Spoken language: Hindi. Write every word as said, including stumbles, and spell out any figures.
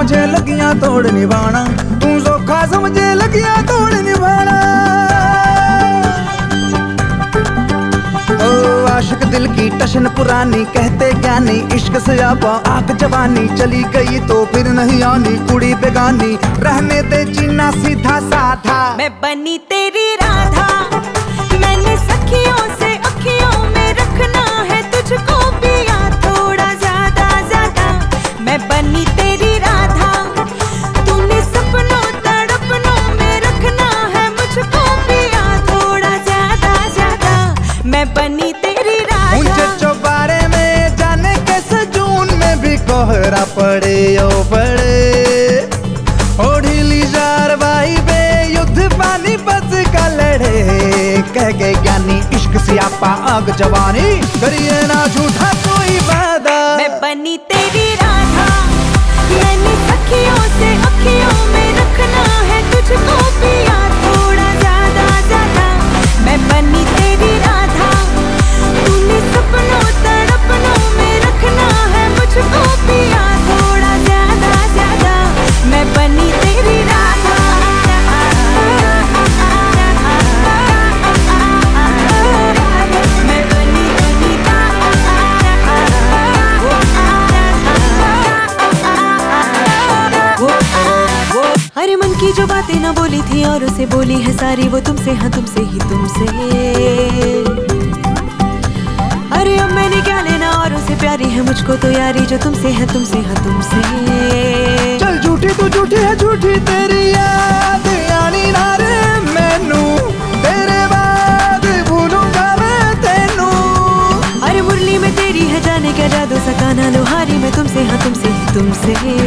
समझे लगियां तोड़ निभाना, तू सोखा समझे लगियां तोड़ निभाना। ओ आशिक दिल की टशन पुरानी, कहते ज्ञानी इश्क से आपा आग जवानी। चली गई तो फिर नहीं आनी, कुड़ी बेगानी रहने दे जीना सीधा साधा। मैं बनी तेरी राधा, मैंने सखियों से अखियों में रखना है तुझको पिया थोड़ा ज्यादा ज्यादा। मैं बनी तेरी राधा, तूने सपनों तड़पनों में रखना है मुझको पिया थोड़ा ज्यादा ज्यादा। मैं बनी तेरी राधा। ऊंचे चौबारे में जाने कैसे जून में भी कोहरा पड़े ओ पड़े, ओ ढीली जार-बाई बे युद्ध पानी बस का लड़े। कह गए ज्ञानी इश्क से आपा आग जवानी, करिए ना झूठा कोई वादा। मैं बनी तेरी राधा, मैंने सखियों से अखियों में रखना है तुझको पिया थोड़ा ज्यादा ज्यादा। मैं बनी तेरी राधा, तूने सपनों तड़पनों में रखना है मुझको पिया थोड़ा ज्यादा ज्यादा। मैं बनी तेरी राधा। मैं बनी तेरी अरे मन की जो बातें ना बोली थी और उसे बोली है सारी, वो तुमसे हाँ तुमसे ही तुमसे। अरे अब मैंने क्या लेना और उसे प्यारी है मुझको तो यारी, जो तुमसे है तुमसे हाँ तुमसे। चल झूठी तू झूठी है झूठी तेरी याद आनी ना रे मैनू, तेरे बाद भूलूंगा मैं तेनू। अरे मुरली में तेरी है जाने क्या जादू, सकाना लोहारी में तुमसे हाँ तुमसे ही तुमसे।